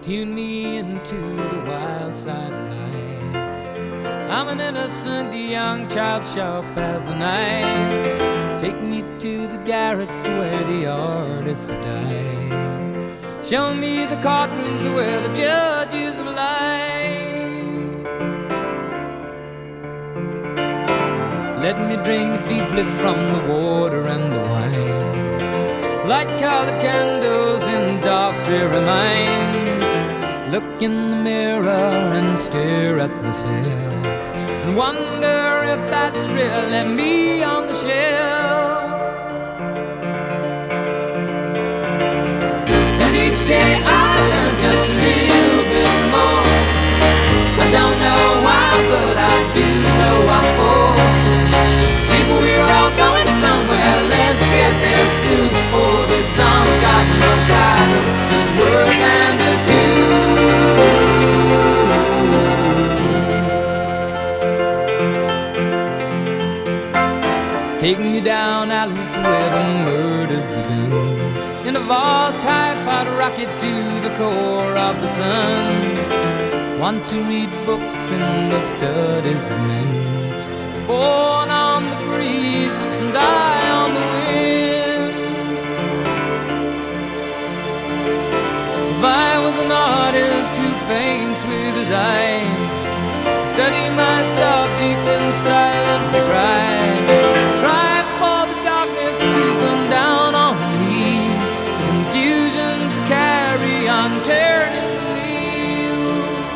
Tune me into the wild side of life. I'm an innocent young child, sharp as a knife. Take me to the garrets where the artists have died. Show me the courtrooms where the judges have lied. Let me drink deeply from the water and the wine. Light colored candles in dark dreary minds. Look in the mirror and stare at myself, and wonder if that's really me on the shelf. And each day I learn just a little bit more. I don't know why, but I do know why for. If we're all going somewhere, let's get there soon. Oh, this song's got no title, just words and a tune. Take me down alleys where the murders are done, in a vast high-powered rocket to the core of the sun. Want to read books in the studies of men, born on the breeze and die on the wind. If I was an artist who paints with his eyes, study my subject and silently cry. Cry for the darkness to come down on me, for confusion to carry on turning the wheel.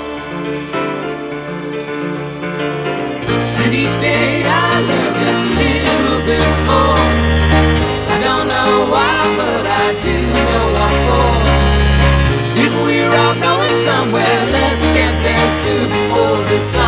And each day I learn just a little bit more. I don't know why, but I do know what for. If we're all going somewhere, let's get there soon. Oh, the sun